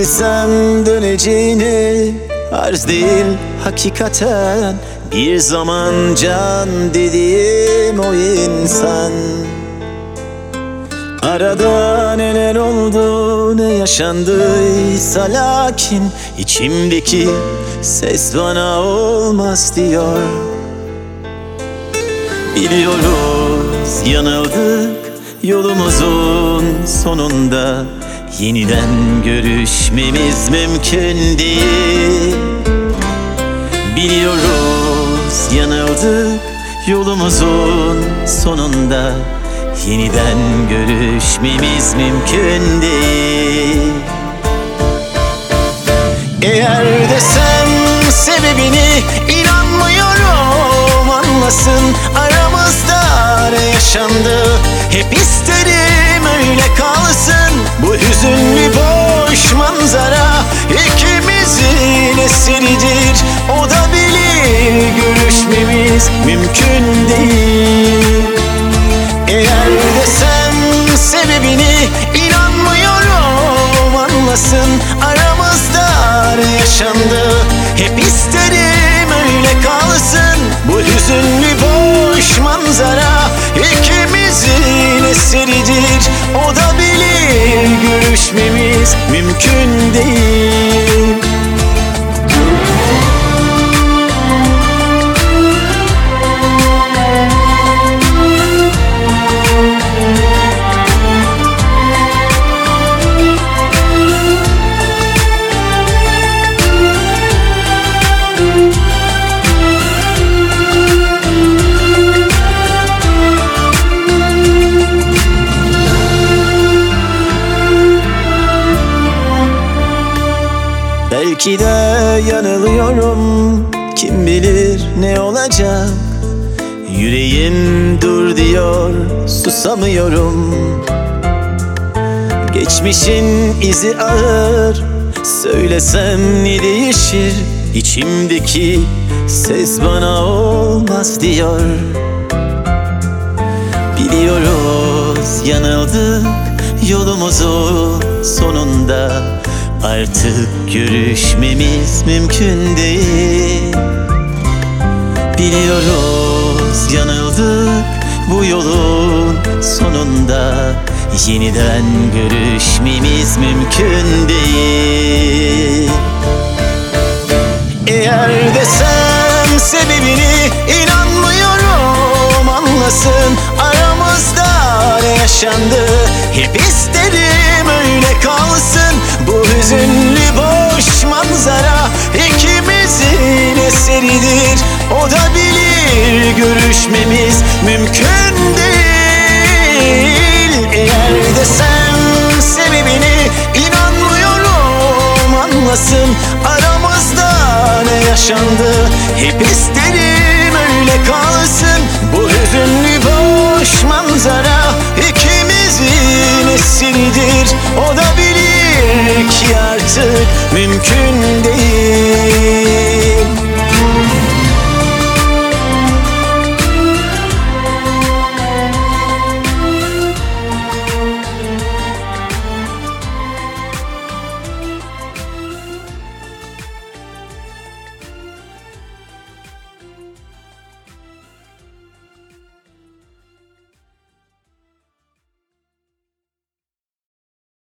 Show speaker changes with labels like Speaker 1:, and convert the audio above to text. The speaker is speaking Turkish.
Speaker 1: bilsem döneceğini, arz değil hakikaten bir zaman can dediğim o insan. Arada neler oldu, ne yaşandıysa, lakin içimdeki ses bana olmaz diyor. Biliyoruz yanıldık, yolumuzun sonunda yeniden görüşmemiz mümkün değil. Biliyoruz yanıldık, yolumuzun sonunda yeniden görüşmemiz mümkün değil. Eğer desem sebebini, inanmıyorum, anlasın aramızda ne yaşandı. Hep isterim öyle kalsın bu hüzünlü boş manzara, ikimizin eseridir, o da bilir görüşmemiz mümkün değil. Eğer desem sebebini, inanmıyorum, anlasın aramızda ne yaşandı. Hep isterim öyle kalsın bu hüzünlü boş manzara, ikimizin eseridir, o da bilir görüşmemiz mümkün değil. Belki de yanılıyorum, kim bilir ne olacak. Yüreğim dur diyor, susamıyorum. Geçmişin izi ağır, söylesem ne değişir? İçimdeki ses bana olmaz diyor. Biliyoruz yanıldık, yolumuzun sonunda artık görüşmemiz mümkün değil. Biliyoruz yanıldık, bu yolun sonunda yeniden görüşmemiz mümkün değil. Eğer desem sebebini, inanmıyorum, anlasın aramızda ne yaşandı. Hep isterim öyle kalsın bu hüzünlü boş manzara, ikimizin eseridir, o da bilir görüşmemiz mümkün değil. Eğer desem sebebini, inanmıyorum, anlasın aramızda ne yaşandı. Hep isterim öyle kalsın bu hüzünlü boş manzara, ikimizin eseridir, o da bilir ki artık mümkün